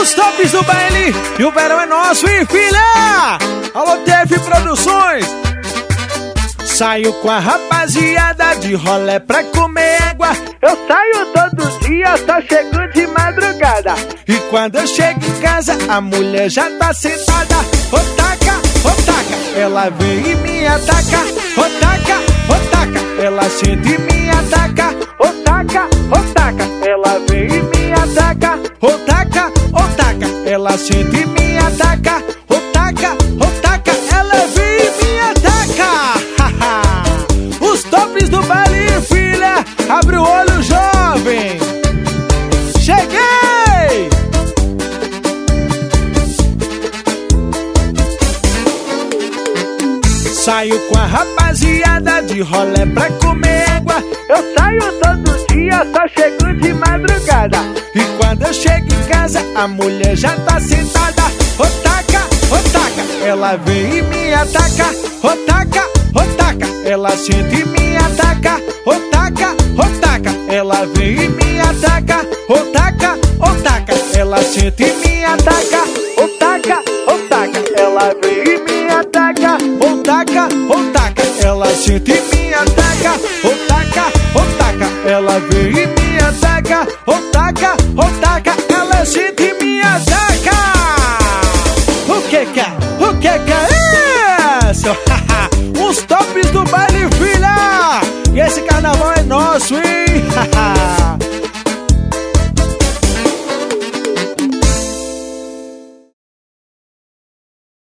Os tops do baile e o verão é nosso, e filha! Alô, TF Produções! Saio com a rapaziada de rolê pra comer água. Eu saio todo dia, só chego de madrugada. E quando eu chego em casa, a mulher já tá sentada. Otaca, ela vem e me ataca. Otaca, ela sente e me ataca. Otaca, ela vem e me ataca. Otaca, ela sente e me ataca. Otaca, ela vem e me ataca. Os tops do baile, filha, abre o olho, jovem. Cheguei! Saio com a rapaziada de rolê pra comer água. Eu saio todo dia, só chego de madrugada. E quando eu chego em casa, a mulher já tá sentada. Otaca, ela vem e me ataca. Otaca, ela sente e me ataca. Otaca, ela vem e me ataca. Otaca, ela sente e me ataca. Otaca, ela vem e me ataca. Otaca, ela sente e me ataca. Otaca, ela vem e me ataca. Otaca, ela sente e me ataca. O que é isso? Os tops do baile, filha! E esse carnaval é nosso, hein?